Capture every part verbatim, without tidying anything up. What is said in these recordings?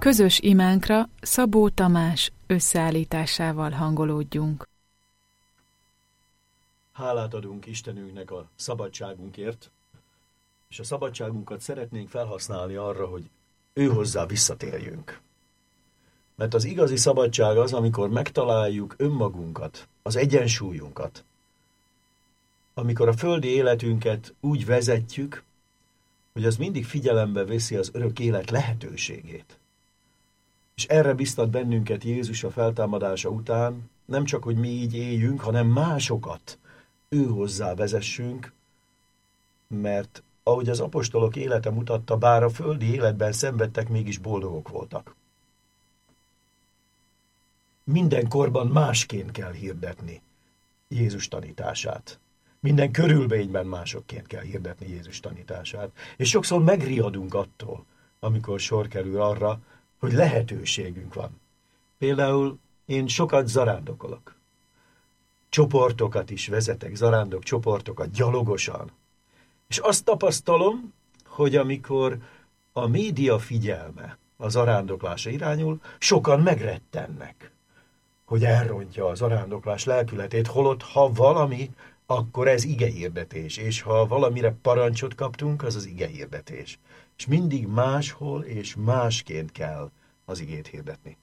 Közös imánkra Szabó Tamás összeállításával hangolódjunk. Hálát adunk Istenünknek a szabadságunkért, és a szabadságunkat szeretnénk felhasználni arra, hogy ő hozzá visszatérjünk. Mert az igazi szabadság az, amikor megtaláljuk önmagunkat, az egyensúlyunkat. Amikor a földi életünket úgy vezetjük, hogy az mindig figyelembe veszi az örök élet lehetőségét. És erre biztat bennünket Jézus a feltámadása után, nem csak, hogy mi így éljünk, hanem másokat ő hozzá vezessünk, mert ahogy az apostolok élete mutatta, bár a földi életben szenvedtek, mégis boldogok voltak. Minden korban másként kell hirdetni Jézus tanítását. Minden körülményben másokként kell hirdetni Jézus tanítását. És sokszor megriadunk attól, amikor sor kerül arra, hogy lehetőségünk van. Például én sokat zarándokolok. Csoportokat is vezetek, zarándok csoportokat, gyalogosan. És azt tapasztalom, hogy amikor a média figyelme a zarándoklásra irányul, sokan megrettennek, hogy elrontja a zarándoklás lelkületét, holott ha valami, akkor ez igehirdetés, és ha valamire parancsot kaptunk, az az igehirdetés. És mindig máshol és másként kell az igét hirdetni.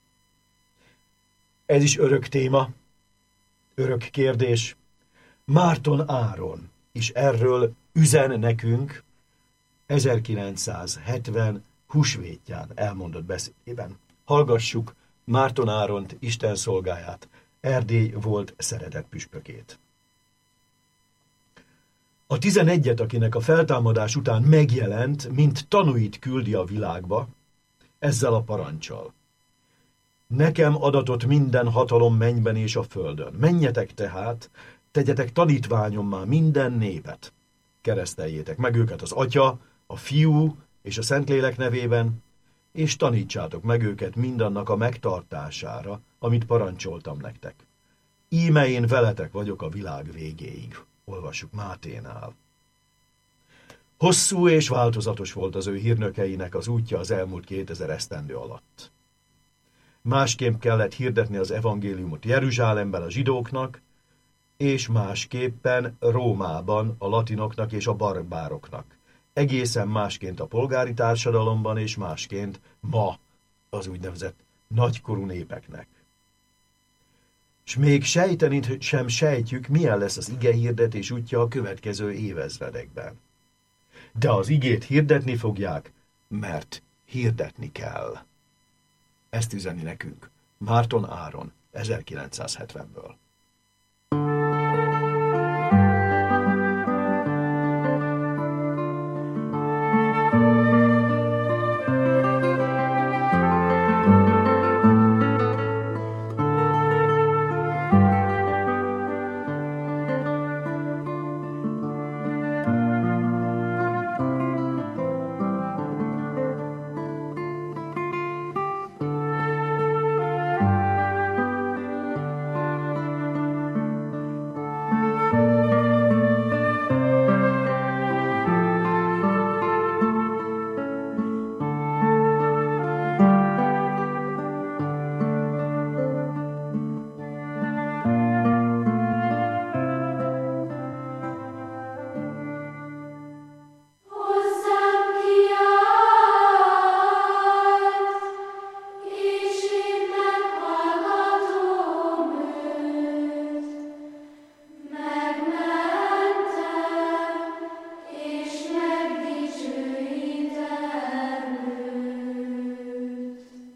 Ez is örök téma, örök kérdés. Márton Áron is erről üzen nekünk ezerkilencszázhetven húsvétján elmondott beszédében. Hallgassuk Márton Áront, Isten szolgáját, Erdély volt szeretett püspökét. A tizenegyet, akinek a feltámadás után megjelent, mint tanúit küldi a világba, ezzel a paranccsal. Nekem adatott minden hatalom mennyben és a földön. Menjetek tehát, tegyetek tanítványommá minden népet. Kereszteljétek meg őket az Atya, a Fiú és a Szentlélek nevében, és tanítsátok meg őket mindannak a megtartására, amit parancsoltam nektek. Íme én veletek vagyok a világ végéig. Olvassuk Máténál. Hosszú és változatos volt az ő hírnökeinek az útja az elmúlt kétezer esztendő alatt. Másképp kellett hirdetni az evangéliumot Jeruzsálemben a zsidóknak, és másképpen Rómában a latinoknak és a barbároknak. Egészen másként a polgári társadalomban, és másként ma az úgynevezett nagykorú népeknek. S még sejteni sem sejtjük, milyen lesz az ige hirdetés útja a következő évezredekben. De az igét hirdetni fogják, mert hirdetni kell. Ezt üzeni nekünk Márton Áron ezerkilencszázhetvenből.